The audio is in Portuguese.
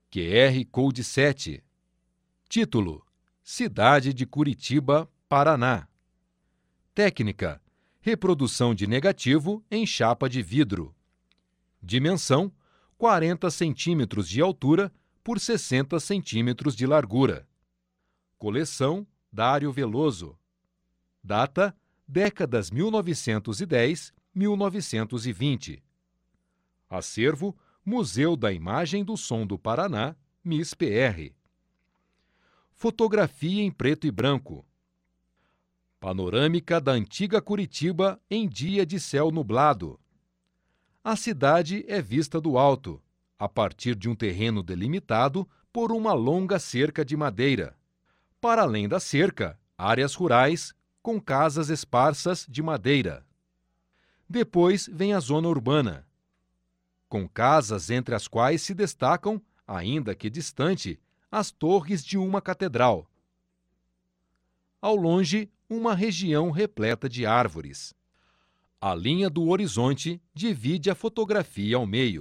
QR Code 7. Título: Cidade de Curitiba, Paraná. Técnica: reprodução de negativo em chapa de vidro. Dimensão: 40 centímetros de altura por 60 centímetros de largura. Coleção: Dário Veloso. Data: décadas 1910-1920. Acervo: Museu da Imagem do Som do Paraná, MIS-PR. Fotografia em preto e branco. Panorâmica da antiga Curitiba em dia de céu nublado. A cidade é vista do alto, a partir de um terreno delimitado por uma longa cerca de madeira. Para além da cerca, áreas rurais com casas esparsas de madeira. Depois vem a zona urbana, com casas entre as quais se destacam, ainda que distante, as torres de uma catedral. Ao longe, uma região repleta de árvores. A linha do horizonte divide a fotografia ao meio.